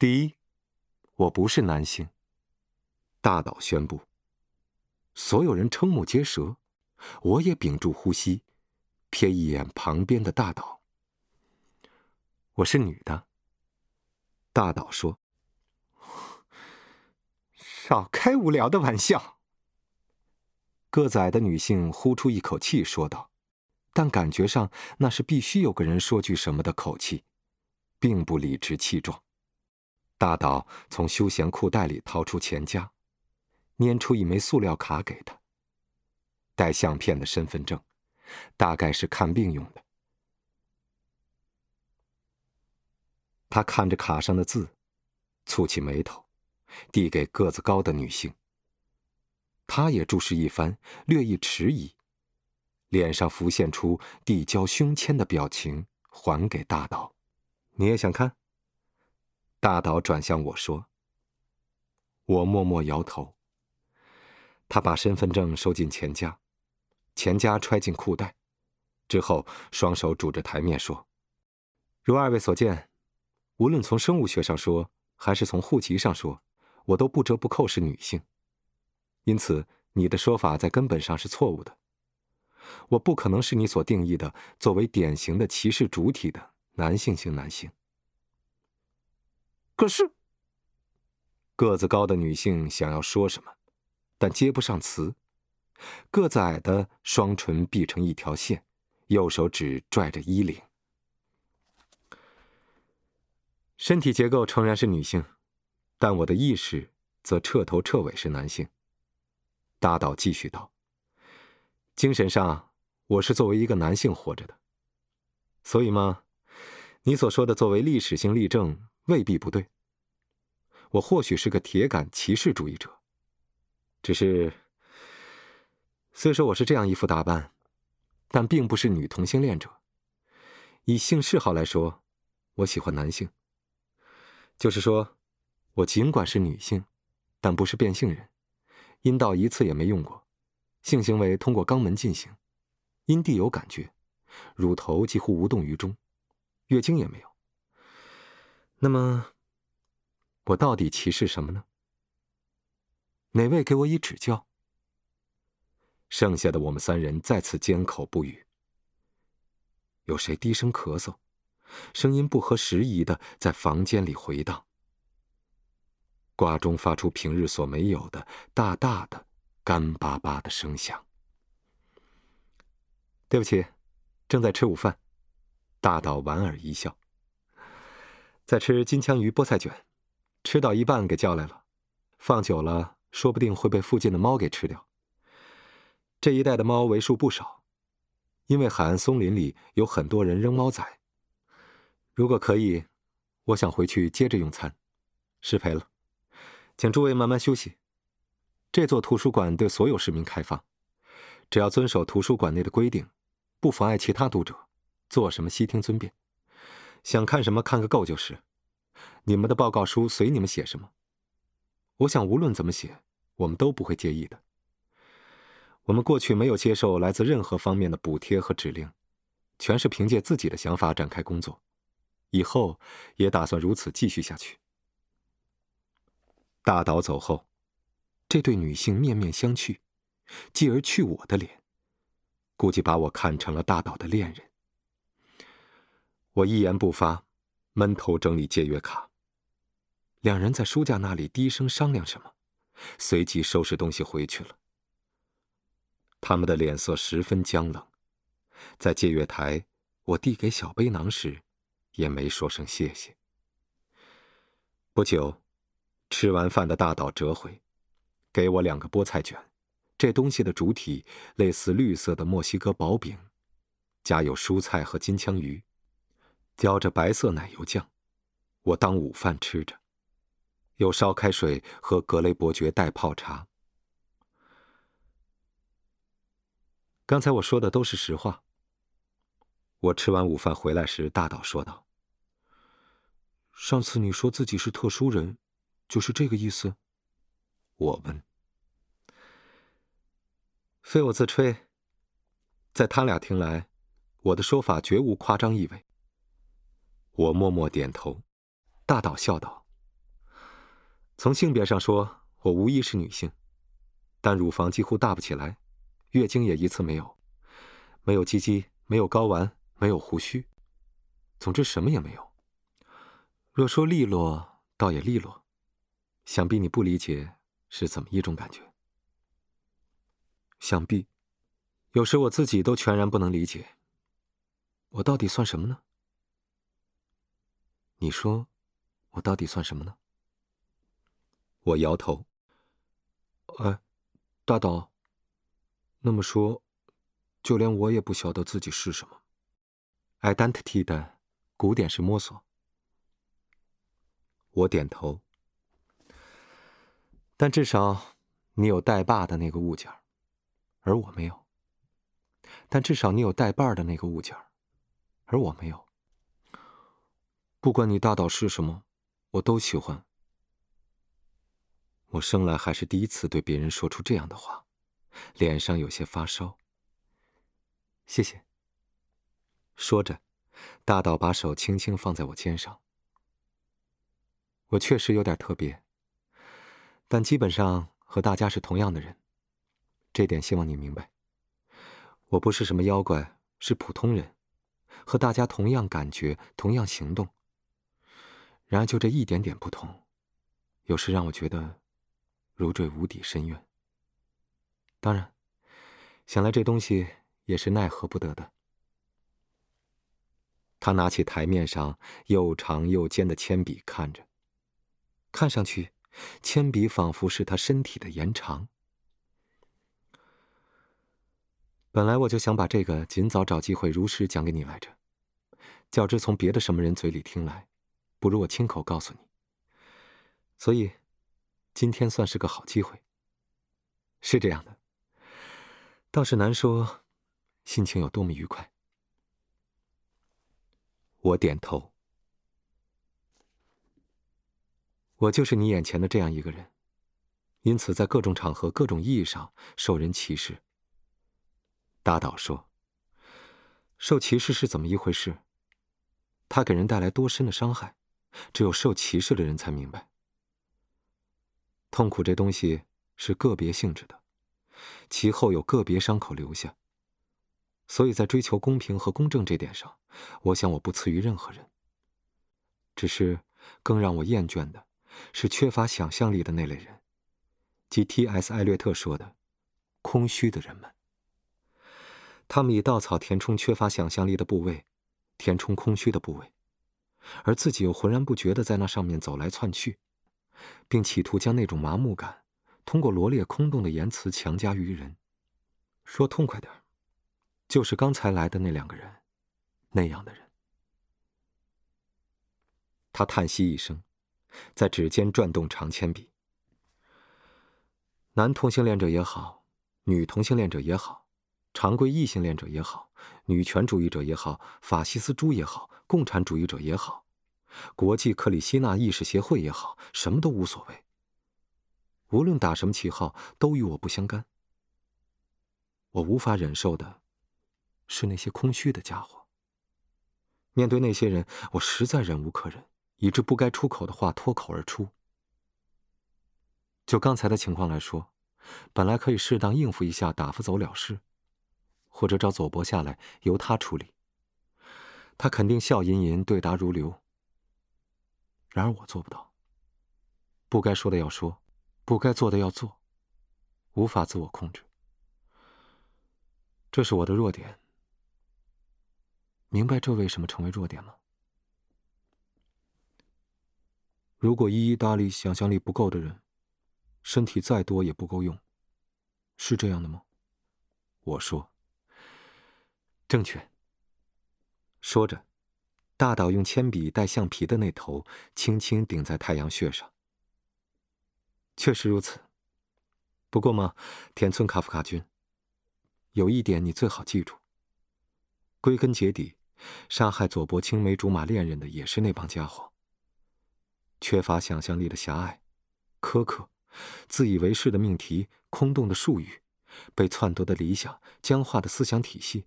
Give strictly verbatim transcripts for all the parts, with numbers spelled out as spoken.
第一，我不是男性。大岛宣布。所有人瞠目结舌，我也屏住呼吸，瞥一眼旁边的大岛。我是女的。大岛说。少开无聊的玩笑。个子矮的女性呼出一口气说道，但感觉上那是必须有个人说句什么的口气，并不理直气壮。大岛从休闲裤袋里掏出钱夹，拈出一枚塑料卡给他，带相片的身份证，大概是看病用的。他看着卡上的字，蹙起眉头，递给个子高的女性。他也注视一番，略一迟疑，脸上浮现出递交胸签的表情，还给大岛。你也想看？大岛转向我说。我默默摇头。他把身份证收进钱夹，钱夹揣进裤袋，之后双手拄着台面说：如二位所见，无论从生物学上说，还是从户籍上说，我都不折不扣是女性。因此，你的说法在根本上是错误的。我不可能是你所定义的作为典型的歧视主体的男性性男性。可是，个子高的女性想要说什么，但接不上词。个子矮的双唇闭成一条线，右手指拽着衣领。身体结构诚然是女性，但我的意识则彻头彻尾是男性。大岛继续道，精神上我是作为一个男性活着的。所以嘛，你所说的作为历史性例证未必不对。我或许是个铁杆歧视主义者，只是虽说我是这样一副打扮，但并不是女同性恋者。以性嗜好来说，我喜欢男性。就是说，我尽管是女性，但不是变性人，阴道一次也没用过，性行为通过肛门进行，阴蒂有感觉，乳头几乎无动于衷，月经也没有。那么，我到底歧视什么呢？哪位给我以指教？剩下的我们三人再次缄口不语。有谁低声咳嗽，声音不合时宜的在房间里回荡。挂钟发出平日所没有的大大的干巴巴的声响。对不起，正在吃午饭。大岛莞尔一笑。在吃金枪鱼菠菜卷，吃到一半给叫来了，放久了说不定会被附近的猫给吃掉。这一带的猫为数不少，因为海岸松林里有很多人扔猫仔。如果可以，我想回去接着用餐，失陪了，请诸位慢慢休息。这座图书馆对所有市民开放，只要遵守图书馆内的规定，不妨碍其他读者，做什么悉听尊便。想看什么看个够就是。你们的报告书随你们写什么。我想无论怎么写，我们都不会介意的。我们过去没有接受来自任何方面的补贴和指令，全是凭借自己的想法展开工作，以后也打算如此继续下去。大岛走后，这对女性面面相觑，继而觑我的脸，估计把我看成了大岛的恋人。我一言不发，闷头整理借阅卡。两人在书架那里低声商量什么，随即收拾东西回去了。他们的脸色十分僵冷，在借阅台，我递给小背囊时，也没说声谢谢。不久，吃完饭的大岛折回，给我两个菠菜卷，这东西的主体类似绿色的墨西哥薄饼，加有蔬菜和金枪鱼，浇着白色奶油酱，我当午饭吃着。有烧开水和格雷伯爵代泡茶。刚才我说的都是实话。我吃完午饭回来时，大岛说道：上次你说自己是特殊人，就是这个意思？我问。非我自吹，在他俩听来，我的说法绝无夸张意味。我默默点头。大岛笑道： 从性别上说，我无疑是女性，但乳房几乎大不起来，月经也一次没有，没有鸡鸡，没有睾丸，没有胡须，总之什么也没有。若说利落，倒也利落，想必你不理解是怎么一种感觉。想必，有时我自己都全然不能理解，我到底算什么呢？你说，我到底算什么呢？我摇头。哎，大岛，那么说，就连我也不晓得自己是什么。identity 的古典式摸索。我点头。但至少你有带把的那个物件，而我没有。但至少你有带把的那个物件，而我没有。不管你大岛是什么，我都喜欢。我生来还是第一次对别人说出这样的话，脸上有些发烧。谢谢。说着，大岛把手轻轻放在我肩上。我确实有点特别，但基本上和大家是同样的人，这点希望你明白。我不是什么妖怪，是普通人，和大家同样感觉，同样行动。然而就这一点点不同，有时让我觉得如坠无底深渊。当然，想来这东西也是奈何不得的。他拿起台面上又长又尖的铅笔看着，看上去铅笔仿佛是他身体的延长。本来我就想把这个尽早找机会如实讲给你来着，较之从别的什么人嘴里听来，不如我亲口告诉你。所以今天算是个好机会。是这样的，倒是难说心情有多么愉快。我点头。我就是你眼前的这样一个人，因此在各种场合各种意义上受人歧视。大岛说，受歧视是怎么一回事？它给人带来多深的伤害，只有受歧视的人才明白。痛苦这东西是个别性质的，其后有个别伤口留下。所以在追求公平和公正这点上，我想我不次于任何人。只是更让我厌倦的是缺乏想象力的那类人，即 T S 艾略特说的空虚的人们。他们以稻草填充缺乏想象力的部位，填充空虚的部位，而自己又浑然不觉地在那上面走来窜去，并企图将那种麻木感通过罗列空洞的言辞强加于人。说痛快点，就是刚才来的那两个人，那样的人。他叹息一声，在指尖转动长铅笔。男同性恋者也好，女同性恋者也好，常规异性恋者也好，女权主义者也好，法西斯猪也好，共产主义者也好，国际克里希纳意识协会也好，什么都无所谓。无论打什么旗号，都与我不相干。我无法忍受的是那些空虚的家伙。面对那些人，我实在忍无可忍，以致不该出口的话脱口而出。就刚才的情况来说，本来可以适当应付一下，打发走了事，或者找佐伯下来由他处理，他肯定笑吟吟，对答如流。然而我做不到，不该说的要说，不该做的要做，无法自我控制。这是我的弱点。明白这为什么成为弱点吗？如果一一搭理想象力不够的人，身体再多也不够用，是这样的吗？我说。正确。说着，大岛用铅笔带橡皮的那头轻轻顶在太阳穴上。确实如此。不过嘛，田村卡夫卡君，有一点你最好记住，归根结底，杀害佐伯青梅竹马恋人的也是那帮家伙。缺乏想象力的狭隘、苛刻、自以为是的命题、空洞的术语、被篡夺的理想、僵化的思想体系。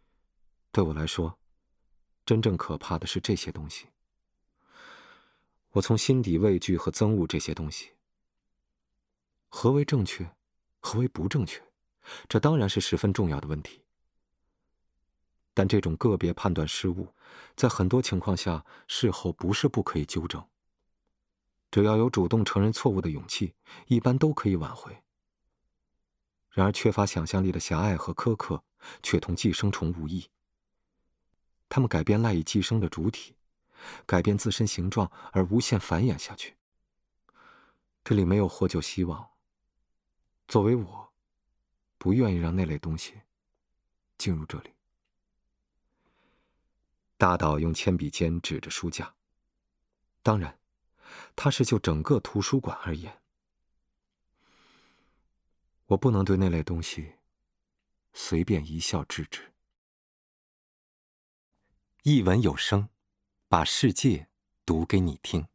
对我来说，真正可怕的是这些东西。 我从心底畏惧和憎恶这些东西。何为正确，何为不正确，这当然是十分重要的问题。但这种个别判断失误，在很多情况下事后不是不可以纠正。只要有主动承认错误的勇气，一般都可以挽回。然而缺乏想象力的狭隘和苛刻，却同寄生虫无异。它们改变赖以寄生的主体，改变自身形状而无限繁衍下去。这里没有获救希望。作为我，不愿意让那类东西进入这里。大岛用铅笔尖指着书架。当然，他是就整个图书馆而言。我不能对那类东西随便一笑置之。一文有声，把世界读给你听。